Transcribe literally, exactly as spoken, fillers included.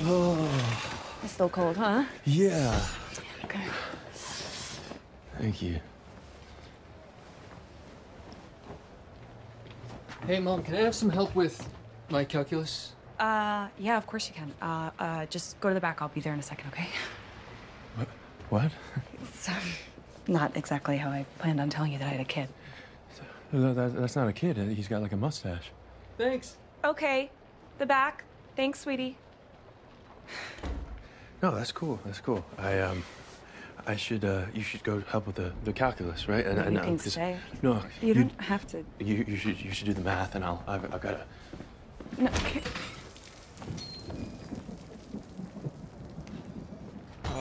Oh. It's still cold, huh? Yeah. Okay. Thank you. Hey, Mom, can I have some help with my calculus? Uh, yeah, of course you can. Uh, uh, just go to the back. I'll be there in a second, okay? What? What? It's um, not exactly how I planned on telling you that I had a kid. That, that, that's not a kid. He's got like a mustache. Thanks. Okay. The back. Thanks, sweetie. No, that's cool. That's cool. I um, I should uh, you should go help with the, the calculus, right? And, No, and you uh, can 'cause- stay. No, You don't have to. You you should you should do the math, and I'll I've, I've got to. No, okay.